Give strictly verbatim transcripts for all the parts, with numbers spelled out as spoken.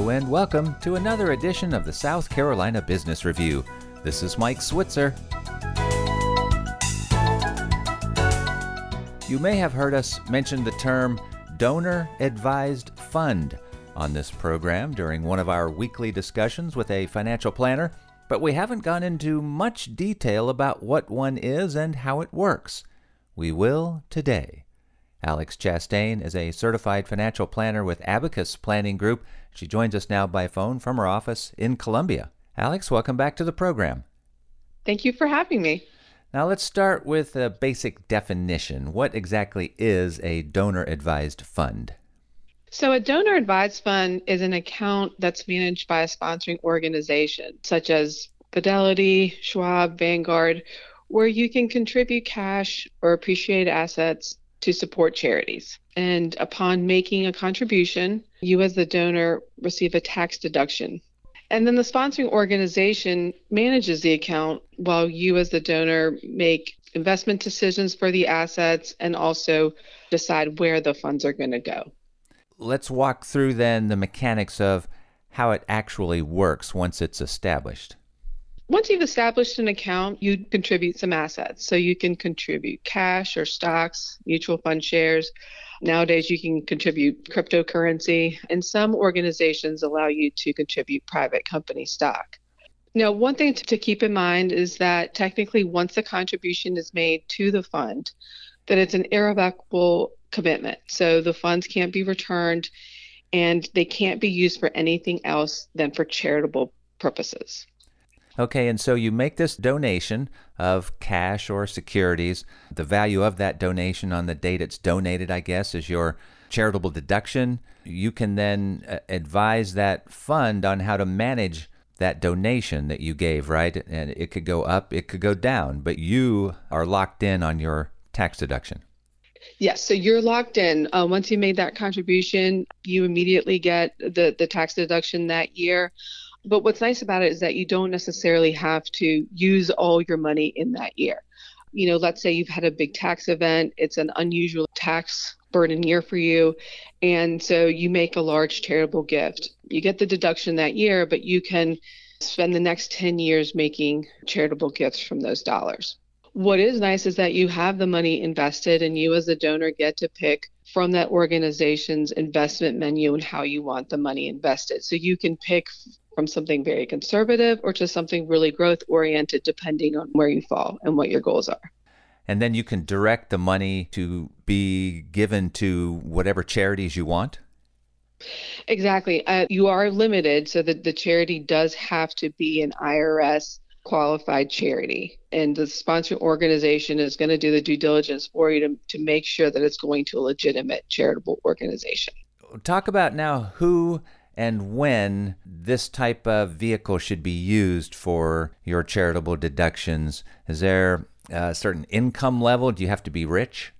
Hello and welcome to another edition of the South Carolina Business Review. This is Mike Switzer. You may have heard us mention the term donor advised fund on this program during one of our weekly discussions with a financial planner, but we haven't gone into much detail about what one is and how it works. We will today. Alex Chastain is a certified financial planner with Abacus Planning Group. She joins us now by phone from her office in Columbia. Alex, welcome back to the program. Thank you for having me. Now let's start with a basic definition. What exactly is a donor-advised fund? So a donor-advised fund is an account that's managed by a sponsoring organization, such as Fidelity, Schwab, Vanguard, where you can contribute cash or appreciated assets to support charities. And upon making a contribution, you as the donor receive a tax deduction. And then the sponsoring organization manages the account while you as the donor make investment decisions for the assets and also decide where the funds are going to go. Let's walk through then the mechanics of how it actually works once it's established. Once you've established an account, you contribute some assets. So you can contribute cash or stocks, mutual fund shares. Nowadays, you can contribute cryptocurrency, and some organizations allow you to contribute private company stock. Now, one thing to keep in mind is that technically, once a contribution is made to the fund, that it's an irrevocable commitment. So the funds can't be returned, and they can't be used for anything else than for charitable purposes. Okay, and so you make this donation of cash or securities. The value of that donation on the date it's donated, I guess, is your charitable deduction. You can then uh, advise that fund on how to manage that donation that you gave, right? And it could go up, it could go down, but you are locked in on your tax deduction. Yes, so you're locked in. Uh, once you made that contribution, you immediately get the, the tax deduction that year. But what's nice about it is that you don't necessarily have to use all your money in that year. You know, let's say you've had a big tax event, it's an unusual tax burden year for you, and so you make a large charitable gift. You get the deduction that year, but you can spend the next ten years making charitable gifts from those dollars. What is nice is that you have the money invested, and you as a donor get to pick from that organization's investment menu and how you want the money invested. So you can pick from something very conservative or to something really growth-oriented, depending on where you fall and what your goals are. And then you can direct the money to be given to whatever charities you want? Exactly. Uh, you are limited, so that the charity does have to be an I R S qualified charity. And the sponsoring organization is going to do the due diligence for you to, to make sure that it's going to a legitimate charitable organization. Talk about now who and when this type of vehicle should be used for your charitable deductions. Is there a certain income level? Do you have to be rich?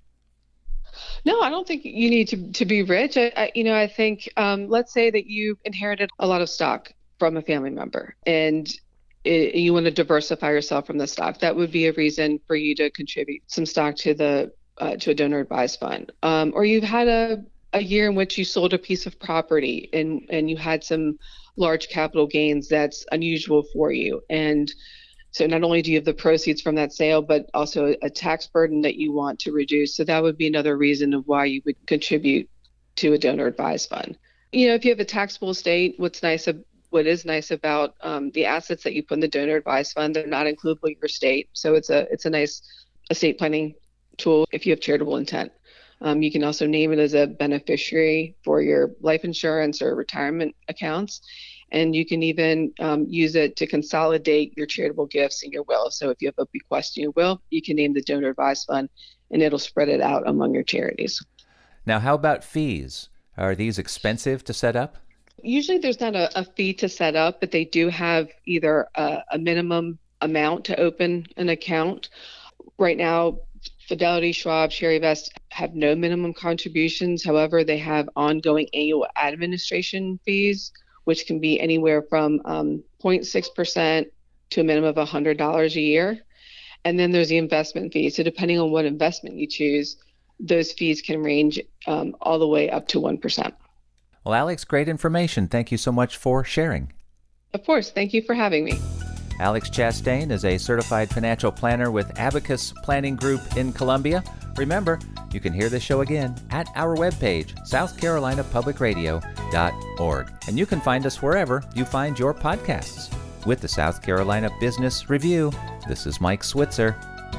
No, I don't think you need to, to be rich. I, I, you know, I think, um, let's say that you inherited a lot of stock from a family member and it, you want to diversify yourself from the stock. That would be a reason for you to contribute some stock to the uh, to a donor advised fund. Um, or you've had a a year in which you sold a piece of property and, and you had some large capital gains that's unusual for you. And so not only do you have the proceeds from that sale, but also a tax burden that you want to reduce. So that would be another reason of why you would contribute to a donor advised fund. You know, if you have a taxable estate, what's nice, what is nice about um, the assets that you put in the donor advised fund, they're not includable in your estate. So it's a, it's a nice estate planning tool if you have charitable intent. Um, you can also name it as a beneficiary for your life insurance or retirement accounts. And you can even um, use it to consolidate your charitable gifts in your will. So if you have a bequest in your will, you can name the donor advised fund and it'll spread it out among your charities. Now, how about fees? Are these expensive to set up? Usually there's not a, a fee to set up, but they do have either a, a minimum amount to open an account. Right now, Fidelity, Schwab, ShareVest have no minimum contributions. However, they have ongoing annual administration fees, which can be anywhere from um, zero point six percent to a minimum of one hundred dollars a year. And then there's the investment fee. So depending on what investment you choose, those fees can range um, all the way up to one percent. Well, Alex, great information. Thank you so much for sharing. Of course. Thank you for having me. Alex Chastain is a certified financial planner with Abacus Planning Group in Columbia. Remember, you can hear this show again at our webpage, south carolina public radio dot org. And you can find us wherever you find your podcasts. With the South Carolina Business Review, this is Mike Switzer.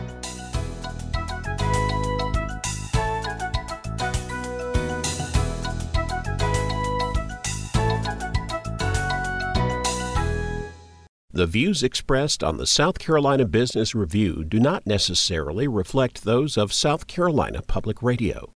The views expressed on the South Carolina Business Review do not necessarily reflect those of South Carolina Public Radio.